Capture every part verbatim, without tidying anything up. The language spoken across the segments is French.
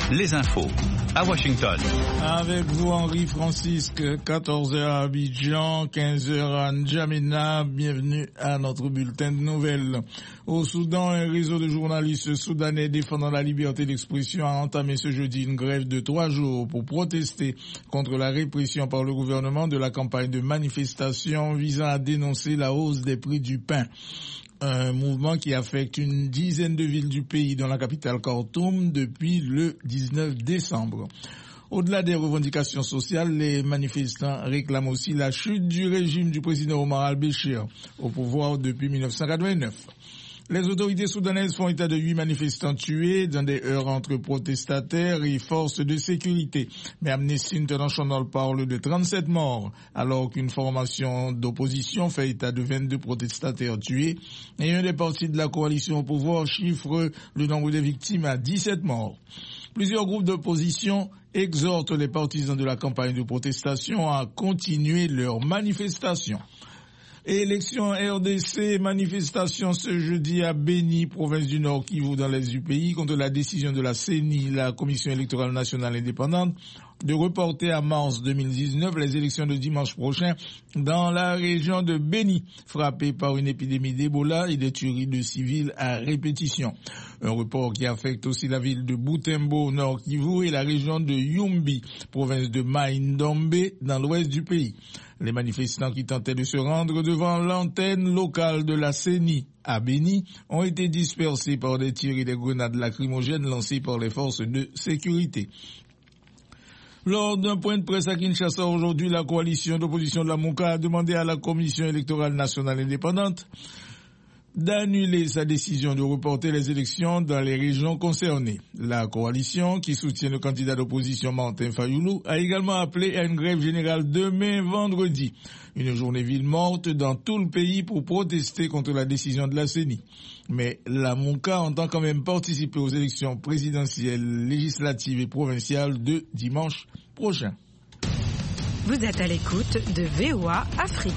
les infos à Washington. Avec vous Henri Francisque, quatorze heures à Abidjan, quinze heures à N'Djamena. Bienvenue à notre bulletin de nouvelles. Au Soudan, un réseau de journalistes soudanais défendant la liberté d'expression a entamé ce jeudi une grève de trois jours pour protester contre la répression par le gouvernement de la campagne de manifestation visant à dénoncer la hausse des prix du pain. Un mouvement qui affecte une dizaine de villes du pays, dont la capitale Khartoum, depuis le dix-neuf décembre. Au-delà des revendications sociales, les manifestants réclament aussi la chute du régime du président Omar al-Béchir, au pouvoir depuis mille neuf cent quatre-vingt-neuf. Les autorités soudanaises font état de huit manifestants tués dans des heurts entre protestataires et forces de sécurité. Mais Amnesty International parle de trente-sept morts, alors qu'une formation d'opposition fait état de vingt-deux protestataires tués. Et un des partis de la coalition au pouvoir chiffre le nombre de victimes à dix-sept morts. Plusieurs groupes d'opposition exhortent les partisans de la campagne de protestation à continuer leurs manifestations. Élection R D C, manifestation ce jeudi à Béni, province du Nord Kivu dans l'est du pays, contre la décision de la C E N I, la Commission électorale nationale indépendante, de reporter à mars deux mille dix-neuf les élections de dimanche prochain dans la région de Béni, frappée par une épidémie d'Ebola et des tueries de civils à répétition. Un report qui affecte aussi la ville de Butembo, Nord Kivu, et la région de Yumbi, province de Mai-Ndombe, dans l'ouest du pays. Les manifestants qui tentaient de se rendre devant l'antenne locale de la C E N I à Béni ont été dispersés par des tirs et des grenades lacrymogènes lancées par les forces de sécurité. Lors d'un point de presse à Kinshasa aujourd'hui, la coalition d'opposition de la Mouka a demandé à la Commission électorale nationale indépendante d'annuler sa décision de reporter les élections dans les régions concernées. La coalition, qui soutient le candidat d'opposition Martin Fayoulou, a également appelé à une grève générale demain vendredi. Une journée ville morte dans tout le pays pour protester contre la décision de la C E N I. Mais la Mouka entend quand même participer aux élections présidentielles, législatives et provinciales de dimanche prochain. Vous êtes à l'écoute de V O A Afrique.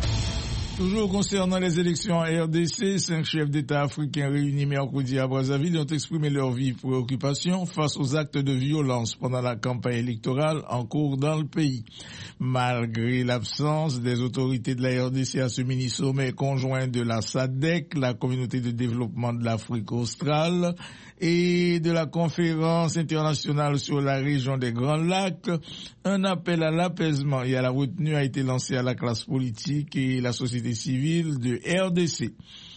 Toujours concernant les élections en R D C, cinq chefs d'État africains réunis mercredi à Brazzaville ont exprimé leur vive préoccupation face aux actes de violence pendant la campagne électorale en cours dans le pays. Malgré l'absence des autorités de la R D C à ce mini-sommet conjoint de la S A D C, la communauté de développement de l'Afrique australe, et de la conférence internationale sur la région des Grands Lacs, un appel à l'apaisement et à la retenue a été lancé à la classe politique et la société civile de R D C.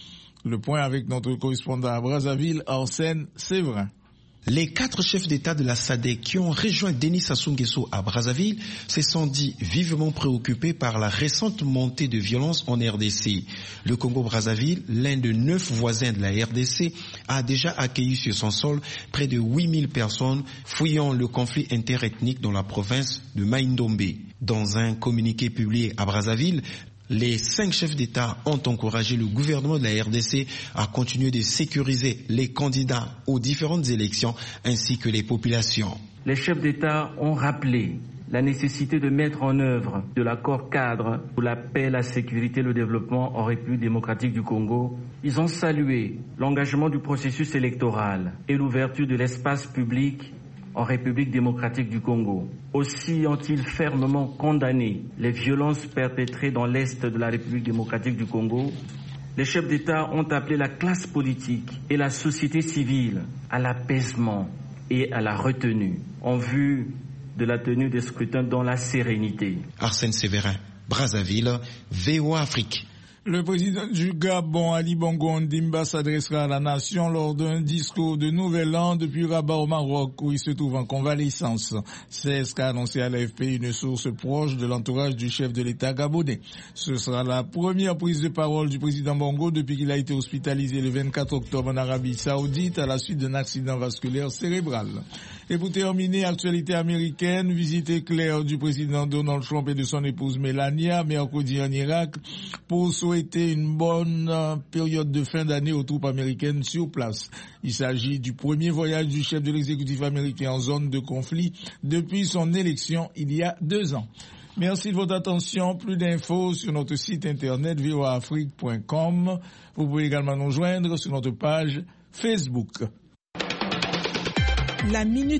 Le point avec notre correspondant à Brazzaville, Arsène Séverin. Les quatre chefs d'État de la S A D C qui ont rejoint Denis Sassou Nguesso à Brazzaville se sont dit vivement préoccupés par la récente montée de violence en R D C. Le Congo-Brazzaville, l'un de neuf voisins de la R D C, a déjà accueilli sur son sol près de huit mille personnes fuyant le conflit interethnique dans la province de Mai-Ndombe. Dans un communiqué publié à Brazzaville, les cinq chefs d'État ont encouragé le gouvernement de la R D C à continuer de sécuriser les candidats aux différentes élections ainsi que les populations. Les chefs d'État ont rappelé la nécessité de mettre en œuvre de l'accord cadre pour la paix, la sécurité et le développement en République démocratique du Congo. Ils ont salué l'engagement du processus électoral et l'ouverture de l'espace public en République démocratique du Congo. Aussi ont-ils fermement condamné les violences perpétrées dans l'est de la République démocratique du Congo. Les chefs d'État ont appelé la classe politique et la société civile à l'apaisement et à la retenue en vue de la tenue des scrutins dans la sérénité. Arsène Séverin, Brazzaville, V O A Afrique. Le président du Gabon, Ali Bongo Ondimba, s'adressera à la nation lors d'un discours de Nouvel An depuis Rabat au Maroc, où il se trouve en convalescence. C'est ce qu'a annoncé à l'A F P une source proche de l'entourage du chef de l'État gabonais. Ce sera la première prise de parole du président Bongo depuis qu'il a été hospitalisé le vingt-quatre octobre en Arabie Saoudite à la suite d'un accident vasculaire cérébral. Et pour terminer, actualité américaine, visite éclair du président Donald Trump et de son épouse Melania, mercredi en Irak, pour souhaiter une bonne période de fin d'année aux troupes américaines sur place. Il s'agit du premier voyage du chef de l'exécutif américain en zone de conflit depuis son élection il y a deux ans. Merci de votre attention. Plus d'infos sur notre site internet v o a afrique point com. Vous pouvez également nous joindre sur notre page Facebook. La minute